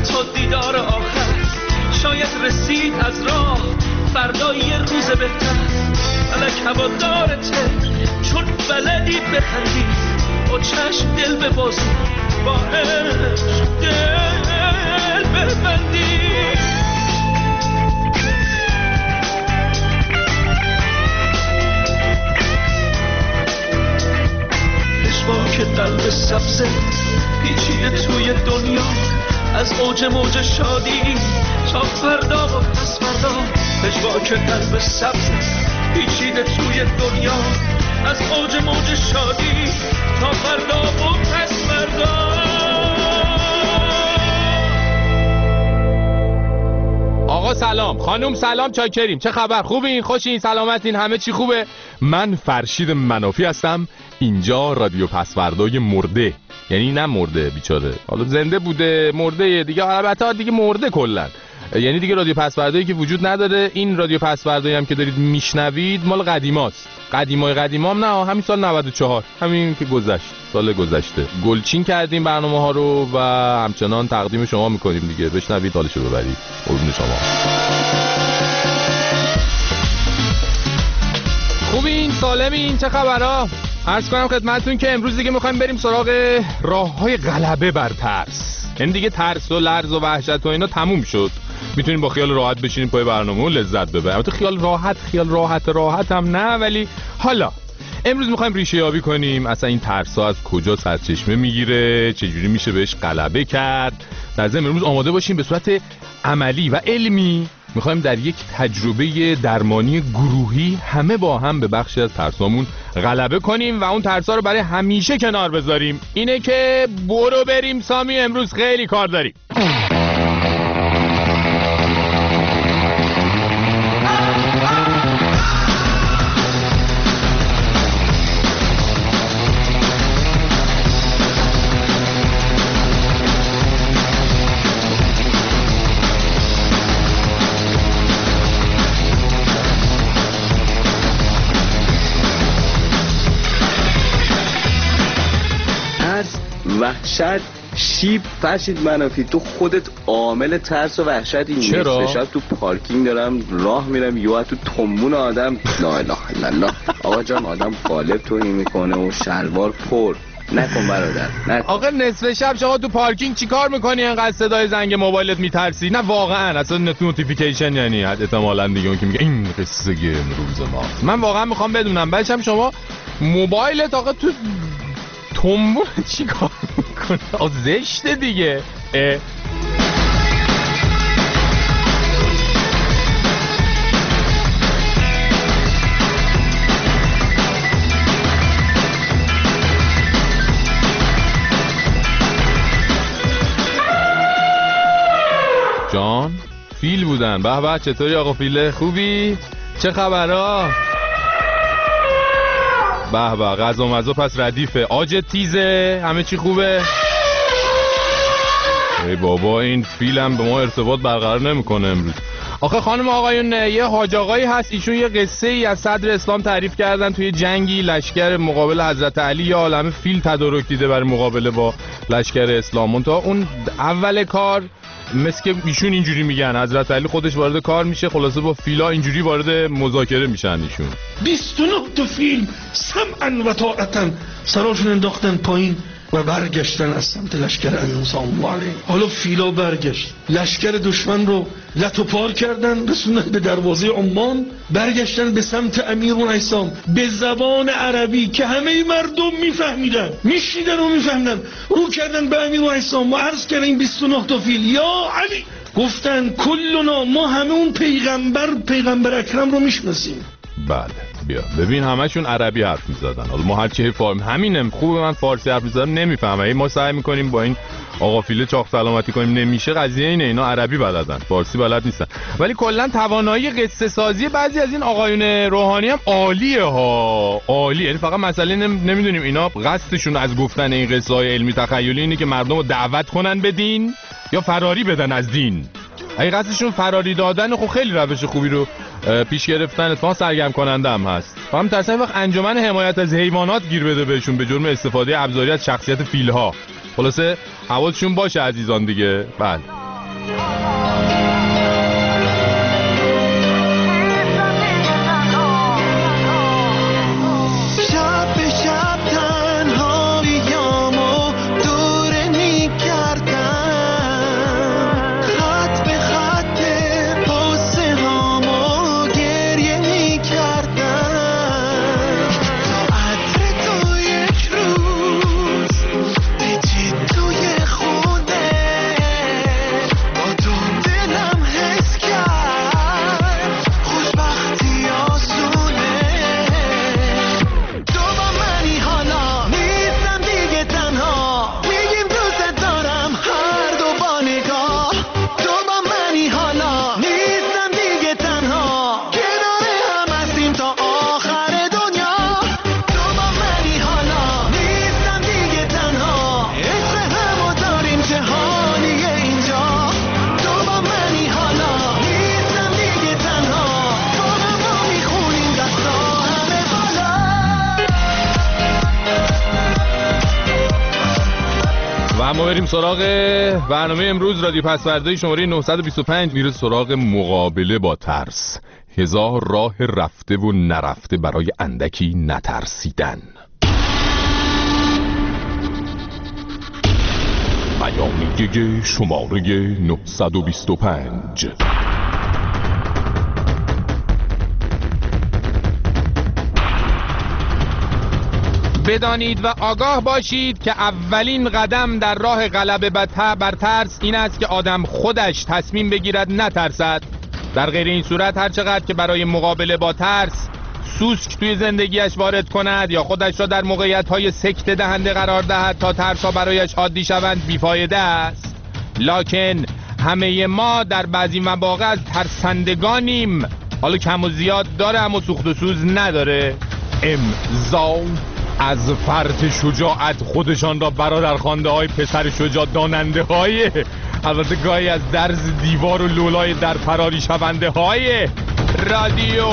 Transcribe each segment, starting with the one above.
تا دیدار آخر شاید رسید از راه فردا یه روز بهتر. فلک هوادارته چون بلدی بخندی با چشم دل به بازو با عشق دل ببندی. پشواک قلب سبزه پیچیده توی دنیا از اوج موج شادی تا فردا و پس فردا. پشواک قلب سبزه پیچیده توی دنیا از اوج موج شادی تا فردا و پس فردا. آقا سلام، خانم سلام، چاکریم، چه خبر؟ خوبین؟ خوشین؟ سلامتین؟ همه چی خوبه؟ من فرشید منافی هستم. اینجا رادیو پسوردای مرده، یعنی نه مرده بیچاره، حالا زنده بوده مرده دیگه، البته دیگه مرده کلا، یعنی دیگه رادیو پسوردایی که وجود نداره. این رادیو پسوردایی هم که دارید میشنوید مال قدیماست. قدیمام نه، همین سال 94، همین که گذشت، سال گذشته گلچین کردیم برنامه ها رو و همچنان تقدیم شما میکنیم دیگه. بشنوید حالشو ببرید. قربون شما. خوبین؟ سالمین؟ چه خبرها؟ عرض کنم خدمتتون که امروز دیگه میخوایم بریم سراغ راههای غلبه بر ترس. یعنی دیگه ترس و لرز و وحشت و اینا تموم شد. میتونیم با خیال راحت بشینیم پای برنامه و لذت ببریم. البته خیال راحت هم نه، ولی حالا امروز میخوایم ریشه یابی کنیم اصلا این ترس ها از کجا سرچشمه میگیره، چجوری میشه بهش غلبه کرد. در ضمن امروز آماده باشیم به صورت عملی و علمی میخوایم در یک تجربه درمانی گروهی همه با هم به بخشی از ترسامون غلبه کنیم و اون ترسا رو برای همیشه کنار بذاریم. اینه که برو بریم سامی، امروز خیلی کار داریم. وحشت شیب فرشید منافی، تو خودت عامل ترس و وحشتی. چرا؟ شب تو پارکینگ دارم راه میرم یهو تو تنبون آدم لا اله الا الله. آقا جان آدم قالب توهی میکنه و شلوار پر نکن برادر نکن. آقا نصف شب شما تو پارکینگ چی کار میکنی انقدر صدای زنگ موبایلت میترسی؟ نه واقعا اصلا نوتیفیکیشن یعنی احتمالاً دیگه اون که میگه این قصه امروز ما. من واقعا میخوام بدونم بچم شما موبایلت آقا تو تنبون چی کار میکنه؟ زشته دیگه. جان فیل بودن. به به، چطوری آقا فیله؟ خوبی؟ چه خبرها؟ به به، غذا مزا پس ردیفه، آج تیزه، همه چی خوبه؟ ای بابا این فیلم به ما ارتباط برقرار نمیکنه امروز. آخه خانم آقایون، یه حاج آقایی هست، ایشون یه قصه ای از صدر اسلام تعریف کردن توی جنگی لشکر مقابل حضرت علی، یا عالمه فیل تدارک دیده برای مقابله با لشکر اسلام. تا اون اول کار مثل که ایشون اینجوری میگن حضرت علی خودش وارد کار میشه، خلاصه با فیلا اینجوری وارد مذاکره میشن ایشون. 29 تا فیل سمعا و طاعتا سراشون انداختن پایین و برگشتن از سمت لشکر امام سلام علیه. حالا فیلا برگشت، لشکر دشمن رو لت و پار کردن، رسوندن به دروازه عمان، برگشتن به سمت امیرالایسام به زبان عربی که همه مردم میفهمیدن، میشیدن و میفهمیدن. رو کردن به امیرالایسام و عرض کردن این 29 تا فیل یا علی، گفتن کلنا، ما همه اون پیغمبر اکرم رو میشناسیم. بله بیا ببین همشون عربی حرف میزدن. حالا ما هرچی فارم همینم خوبه، من فارسی حرف میزدم نمیفهمم، ما سعی میکنیم با این آقا فیله چاق سلامتی کنیم، نمیشه. قضیه اینه اینا عربی بلدن، فارسی بلد نیستن. ولی کلا توانایی قصه سازی بعضی از این آقایون روحانی هم عالیه ها، عالی. یعنی فقط مسئله نمیدونیم اینا قصدشون از گفتن این قصه های علمی تخیلی اینه که مردم رو دعوت کنن به دین یا فراری بدن از دین. اگه قصدشون فراری دادن، خب خیلی روش خوبی رو پیش گرفتن، اتفاقا سرگرم کننده هم هست. فهم ترسن وقت انجمن حمایت از حیوانات گیر بده بهشون به جرم استفاده ابزاری از شخصیت فیل‌ها. خلاصه حواسشون باشه عزیزان دیگه. بله اما بریم سراغ برنامه امروز. رادیو پسورده‌ای شماره 925 میره سراغ مقابله با ترس. 1000 راه رفته و نرفته برای اندکی نترسیدن. بیانیه شماره 925. بدانید و آگاه باشید که اولین قدم در راه غلبه بر ترس این است که آدم خودش تصمیم بگیرد نترسد. در غیر این صورت هر چقدر که برای مقابله با ترس سوسک توی زندگیش وارد کند یا خودش را در موقعیت‌های سکته دهنده قرار دهد تا ترس‌ها برایش عادی شوند بیفایده است. لکن همه ما در بعضی مواقع از ترسندگانیم. حالا کم و زیاد داره اما سوخت و سوز نداره. امضا از فرط شجاعت خودشان را برادر خوانده های پسر شجاع داننده های، البته گاهی از درز دیوار و لولای در فراری شونده های رادیو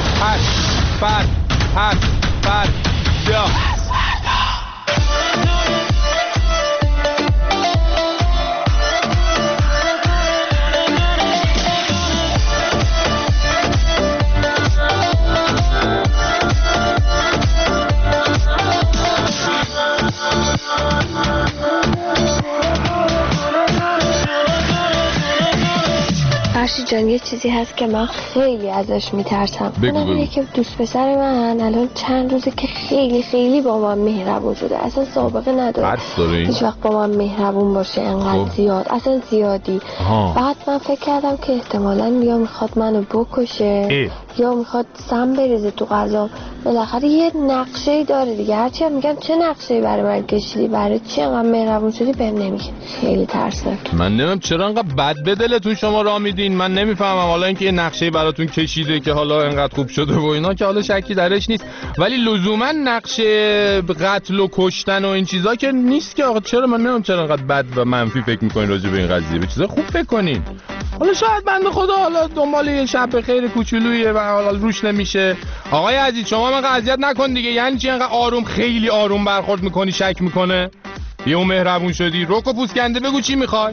فرشی جان یه چیزی هست که من خیلی ازش میترسم. اونم اینه که دوست پسر من الان چند روزه که خیلی با من مهربون شده. اصلا سابقه نداره هیچ وقت با من مهربون باشه انقدر زیاد، اصلا زیادی. بعد من فکر کردم که احتمالاً یا میخواد منو بکشه یا میخواد سم بریزه تو غذا. بالاخره یه نقشه‌ای داره دیگه. هرچی هم میگم چه نقشه‌ای برای من کشیدی، برای چی انقدر مهربون شدی بهم نمیگه. خیلی ترسناک. من نمیدونم چرا انقدر بد به دلتون شما راه میدین. من نمیفهمم. حالا اینکه یه نقشه‌ای براتون کشیده که حالا انقدر خوب شده و اینا که حالا شکی درش نیست، ولی لزوما نقشه قتل و کشتن و این چیزا که نیست که. آقا چرا من نمیدونم چرا انقدر بد و منفی فکر می‌کنین راجع به این قضیه. به چیزا خوب فکر کنین. حالا شاید بنده خدا حالا دنبال یه شب خیر کوچولویه و حالا روش نمیشه. آقای عزیز شما من اذیت نکن دیگه. یعنی چی انقدر آروم خیلی آروم برخورد میکنی شک میکنه؟ یه اون مهربون شدی رک و پوسکنده بگو چی میخوای؟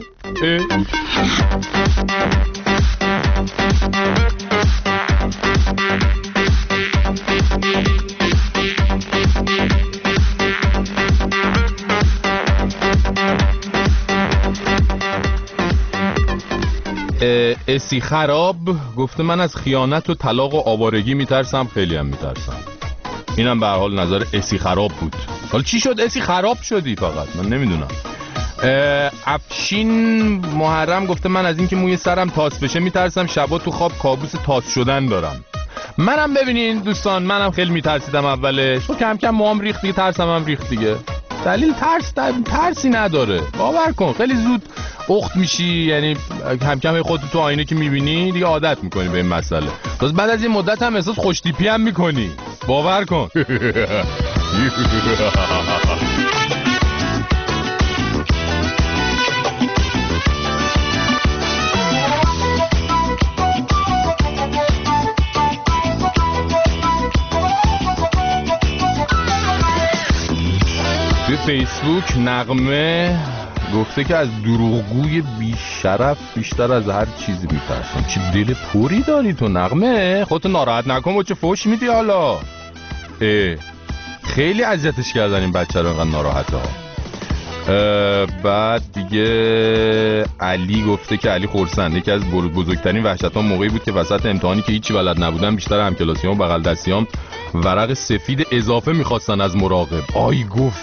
اسی خراب گفته من از خیانت و طلاق و آوارگی میترسم. خیلی هم میترسم. اینم به هر حال نظر اسی خراب بود. حالا چی شد اسی خراب شدی؟ فقط من نمیدونم. افشین محرم گفته من از اینکه موی سرم تاس بشه میترسم. شبا تو خواب کابوس تاس شدن دارم. منم ببینین دوستان منم خیلی میترسیدم اولش. کم کم موام ریخت دیگه، ترسم هم ریخت دیگه. دلیل ترسی نداره. باور کن خیلی زود اخت میشی. یعنی کم کم خودت تو آینه که میبینی دیگه عادت میکنی به این مسئله. باز بعد از این مدت هم احساس خوشتیپی هم میکنی. باور کن. توی فیسبوک نغمه گفته که از دروغگوی بیشرف بیشتر از هر چیزی میترسم. چه دل پوری داری تو نغمه. خودتو ناراحت نکن. با چه فوش میدی حالا؟ خیلی اذیتش کردن این بچه رو انقدر ناراحته ها. بعد دیگه علی گفته که علی خورسند یکی از بزرگترین وحشت‌ها موقعی بود که وسط امتحانی که هیچی بلد نبودم بیشتر همکلاسیام و بغل دستیام ورق سفید اضافه میخواستن از مراقب. آی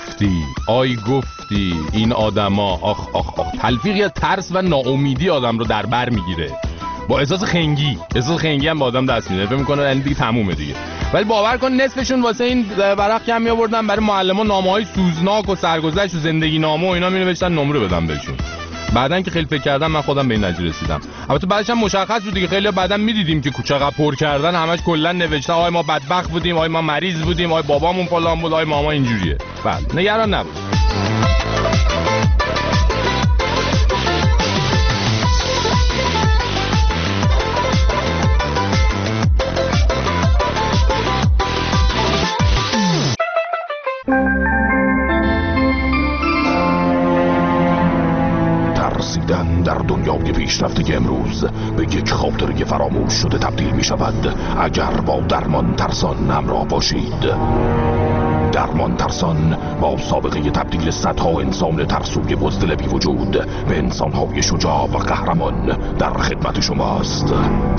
گفتی این آدما آخ تلفیق یا ترس و ناامیدی آدم رو در بر میگیره. با احساس خنگی هم با آدم دست میده. فکر میکنه یعنی دیگه تمومه دیگه. ولی باور کن نصفشون واسه این ورق کم میآوردن برای معلما نامه‌های سوزناک و سرگذشت و زندگی نامه و اینا مینوشتن نمره بدم بهشون. بعدن که خیلی فکر کردم من خودم به این نتیجه رسیدم. البته بعدش هم مشخص بود دیگه. خیلی بعدن میدیدیم که چقدر پر کردن همش کلا نوشتن آی ما بدبخت بودیم، آی ما مریض بودیم، آی بابامون فلان بود، آی ماما اینجوریه. بعد نگران نبود. بدن در دنیای پیشرفته امروز به یک خاطره فراموش شده تبدیل می شود اگر با درمان ترسان همراه باشید. درمان ترسان با سابقه تبدیل صدها انسان ترسوی بزدل بی وجود به انسانهای شجاع و قهرمان در خدمت شماست.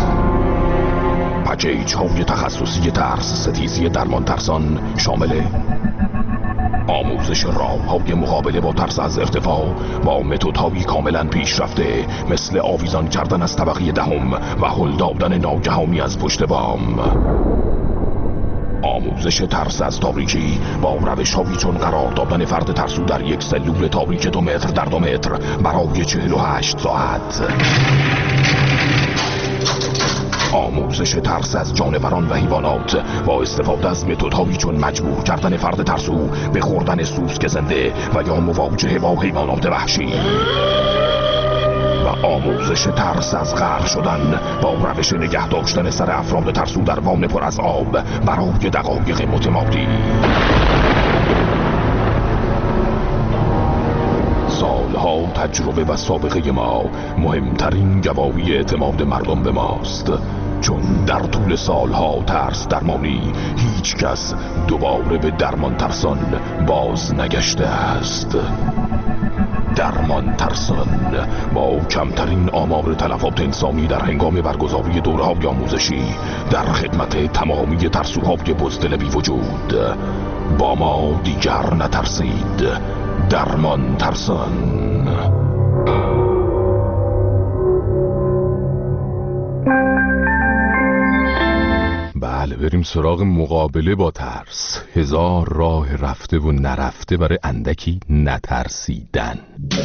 پکیج های تخصصی ترس ستیزی درمان ترسان شامل آموزش راه‌های مقابله با ترس از ارتفاع با متدهای کاملا پیشرفته مثل آویزان کردن از طبقه دهم و هل دادن ناگهانی از پشت بام. آموزش ترس از تاریکی با روش‌هایی چون قرار دادن فرد ترسو در یک سلول تاریک 2 متر در 2 متر برای 48 ساعت. آموزش ترس از جانوران و حیوانات با استفاده از متدهایی چون مجبور کردن فرد ترسو به خوردن سوسک زنده و یا مواجهه با حیوانات وحشی. و آموزش ترس از غرق شدن با روش نگه داشتن سر افراد ترسو در وان پر از آب برای دقایق متمادی. سالها تجربه و سابقه ما مهمترین گواهی اعتماد مردم به ماست، چون در طول سالها ترس درمانی هیچ کس دوباره به درمان ترسان باز نگشته است. درمان ترسان با کمترین آمار تلفات انسانی در هنگام برگزاری دوره‌های آموزشی در خدمت تمامی ترسوهای بزدل بی وجود. با ما دیگر نترسید. درمان ترسان. بله، بریم سراغ مقابله با ترس. 1000 راه رفته و نرفته برای اندکی نترسیدن.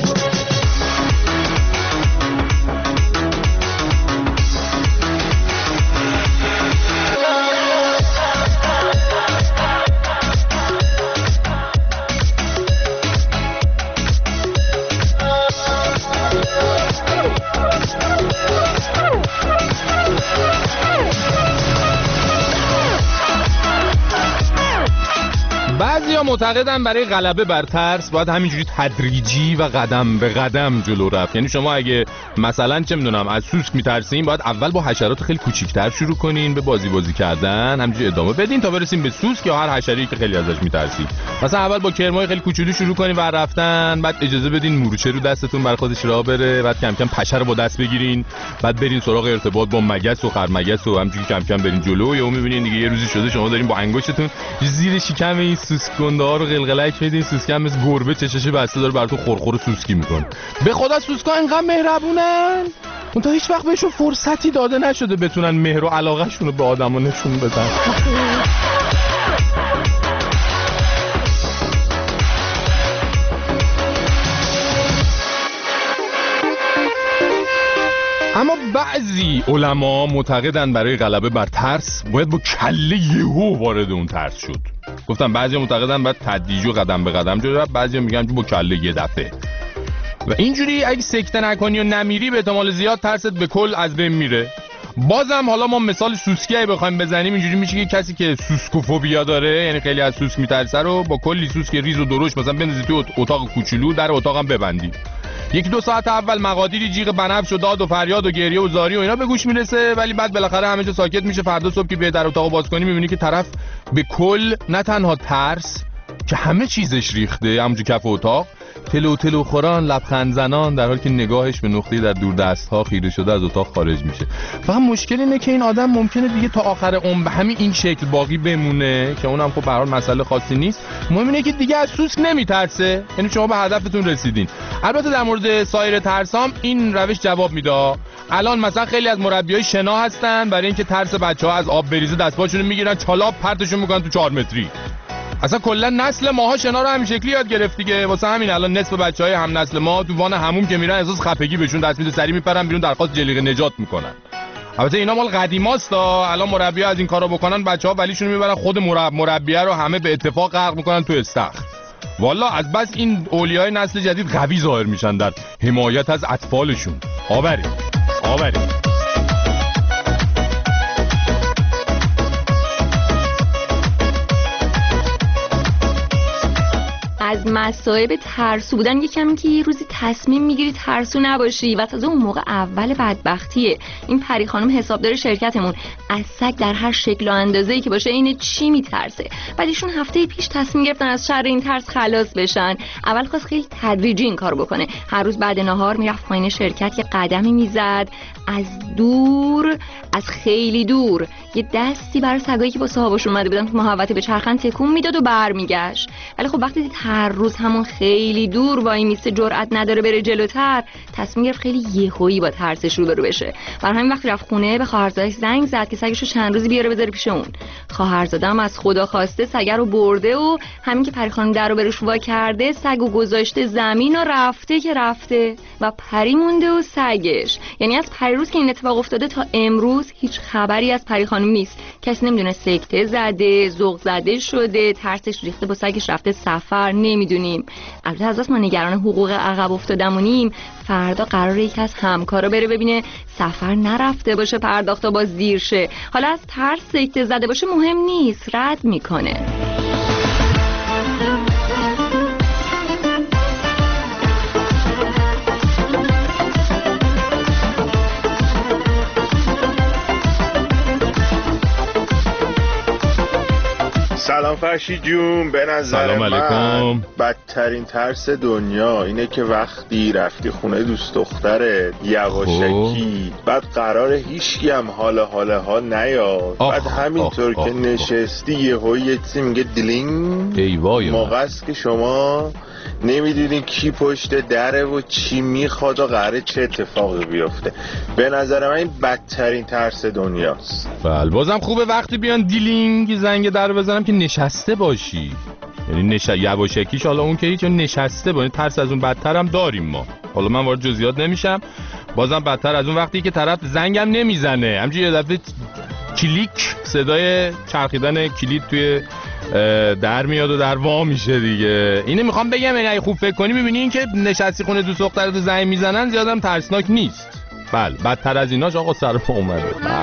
بعضیا معتقدن برای غلبه بر ترس باید همینجوری تدریجی و قدم به قدم جلو رفت. یعنی شما اگه مثلا چه میدونم از سوسک میترسین، باید اول با حشرات خیلی کوچیک‌تر شروع کنین، به بازی کردن همینجوری ادامه بدین تا برسین به سوسک یا هر حشره‌ای که خیلی ازش میترسید. مثلا اول با کرمای خیلی کوچولو شروع کنین ور رفتن، بعد اجازه بدین مورچه رو دستتون بر خودش راه بره، بعد کم کم پشه رو با دست بگیرین، بعد برین سراغ ارتباط با مگس و خرمگس و همینجوری کم کم برین جلو. یا میبینین دیگه یه روزی شده شما دارین با انگشتتون زیر شکم این سوسک گنده ها رو قلقلک میدین، سوسک هم مثل گربه چشش بسته داره براتون خورخور سوسکی میکنه. به خدا سوسکا اینقدر مهربونن، اون تا هیچ وقت بهشون فرصتی داده نشده بتونن مهر و علاقه شون رو به آدما نشون بدن. اما بعضی علما معتقدن برای غلبه بر ترس باید با کله یهو وارد اون ترس شد. گفتم بعضی معتقدن باید تدریج و قدم به قدم جلو رفت، بعضی میگن با کله یه دفعه. و اینجوری اگه سکته نکنی و نمیری به احتمال زیاد ترست به کل از بین میره. بازم حالا ما مثال سوسکی بخوایم بزنیم، اینجوری میشه که کسی که سوسکوفوبیا داره، یعنی خیلی از سوسک میترسه، رو با کلی سوسک ریز و درشت مثلا بندازی تو اتاق کوچولو، در اتاقم ببندی. 1-2 ساعت اول مقادیری جیغ بنفش و داد و فریاد و گریه و زاری و اینا به گوش میرسه، ولی بعد بالاخره همه جا ساکت میشه. فردا صبح که بیای در اتاقو باز کنی میبینی که طرف به کل نه تنها ترس که همه چیزش ریخته همونجا کف اتاق، تلو خوران، لبخند زنان، در حالی که نگاهش به نقطه‌ای در دور دست‌ها خیره شده از اتاق خارج میشه. فقط مشکل اینه که این آدم ممکنه دیگه تا آخر عمر به همین این شکل باقی بمونه، که اونم خب به هر حال مسئله خاصی نیست. مهم اینه که دیگه از سوسک نمیترسه، یعنی شما به هدفتون رسیدین. البته در مورد سایر ترسام این روش جواب میده. الان مثلا خیلی از مربیای شنا هستن، برای اینکه ترس بچه‌ها از آب بریزه دستپاشونو میگیرن، چالاپ پرتشون میکنن تو 4 متری. اصلا کلا نسل ماها شنا رو همین شکلی یاد گرفت دیگه. واسه همین الان نصف بچهای هم نسل ما تو وان حموم که میرن احساس خفگی بهشون دست میده، سری میپرن بیرون درخواست جلیقه نجات میکنن. البته اینا مال قدیماست تا الان مربی‌ها از این کارا بکنن، بچه‌ها ولیشون میبرن خود مربیه رو همه به اتفاق غرق میکنن تو استخر. والا از بس این اولیای نسل جدید قوی ظاهر میشن در حمایت از اطفالشون. آوری از مصائب ترسو بودن یکم که یه روزی تصمیم میگیری ترسو نباشی و تازه اون موقع اول بدبختیه. این پری خانم حسابدار شرکتمون از سگ در هر شکل و اندازه‌ای که باشه این چی میترسه. بعد ایشون هفته پیش تصمیم گرفتن از شر این ترس خلاص بشن. اول خواست خیلی تدریجی این کارو بکنه. هر روز بعد نهار میرفت پایین شرکت، یه قدمی میزد، از دور، از خیلی دور یه دستی برای سگایی که با صاحبشون اومده بودن تو محوطه به چرخن تکون میداد و برمیگشت. ولی خب وقتی دید هر روز همون خیلی دور وای میسته، جرئت نداره بره جلوتر، تصمیم گرفت خیلی یهویی با ترسش روبرو بشه. برای همین وقتی رفت خونه به خواهرزادش زنگ زد که سگشو چند روزی بیاره بذاره پیش اون. خواهرزادم از خدا خواسته سگ رو برده و همین که پری خانم در رو بروش وا کرده، سگو گذاشته زمین و رفته که رفته و پری مونده و سگش. یعنی از پریروز که این اتفاق افتاده تا امروز هیچ خبری از پری خانم نیست. کسی نمیدونه سکته زده، ذوق زده شده، ترسش ریخته با سگش رفته سفر، نمیدونیم. البته از ما نگران حقوق عقب افتادمونیم. فردا قراره یکی از همکارا بره ببینه سفر نرفته باشه، پرداختا باز دیر شه. حالا از ترس سکته زده باشه مهم نیست، رد میکنه. سلام فرشی جون، به نظر من بدترین ترس دنیا اینه که وقتی رفتی خونه دوست دخترت یواشکی بعد قراره هیچکی هم حال نیاد، بعد همینطور که نشستی یهو یه چیزی میگه دلینگ، موقع است که شما نمیدونین کی پشت دره و چی میخواد و قراره چه اتفاقی بیفته. به نظر من این بدترین ترس دنیاست. بله بازم خوبه وقتی بیان دیلینگ زنگ در بزنم که نشسته باشی، یعنی یواشکیش حالا اون که هیچ نشسته باشه. ترس از اون بدتر هم داریم ما، حالا من وارد جزئیات نمیشم. بازم بدتر از اون وقتی که طرف زنگم نمیزنه، همینجوری یه دفعه کلیک صدای چرخیدن کلید توی در میاد و در وا میشه دیگه. اینو میخوام بگم یعنی اگه خوب فکر کنی میبینی این که نشستی خونه دوست دخترت رو زنگ میزنن زیادم ترسناک نیست. بله بدتر از ایناش آقا سر ما اومده.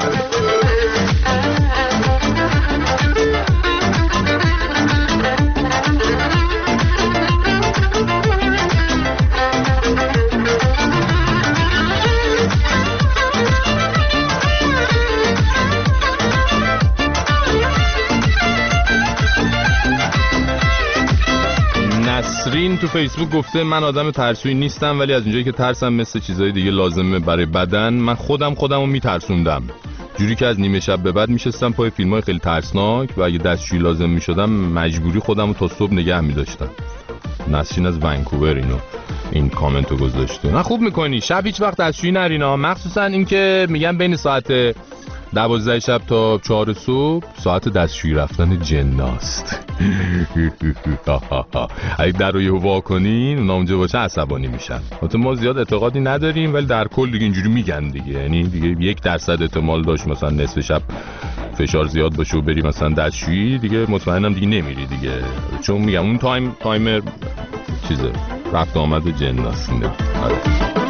نسرین تو فیسبوک گفته من آدم ترسویی نیستم، ولی از اونجایی که ترسم مثل چیزای دیگه لازمه برای بدن، من خودمو میترسوندم، جوری که از نیمه شب به بعد میشستم پای فیلمای خیلی ترسناک و اگه دستشویی لازم میشدم مجبوری خودمو تا صبح نگه میداشتم. نسرین از ونکوور این کامنتو گذاشته. نه خوب میکنی، شب هیچ وقت دستشویی نرینا، مخصوصا این که میگن بین ساعت 12 شب تا 4 صبح ساعت دستشویی رفتن جناست. اگه در رو یهو وا کنین اونا اونجا باشه عصبانی میشن. البته ما زیاد اعتقادی نداریم ولی در کل دیگه اینجوری میگن دیگه، یعنی دیگه 1% احتمال داشت مثلا نصف شب فشار زیاد باشه و بری مثلا دستشویی، دیگه مطمئنم دیگه نمیری دیگه، چون میگم اون تایمر چیزه رفت آمد جناست.